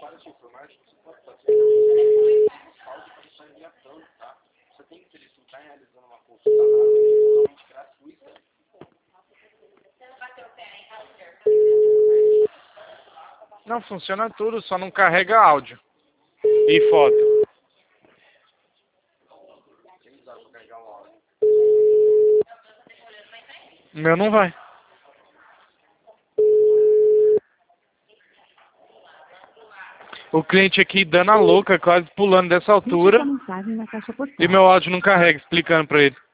Não, funciona tudo, só não carrega áudio e foto. O meu não vai. O cliente aqui dando a louca, quase pulando dessa altura. E meu áudio não carrega, explicando pra ele.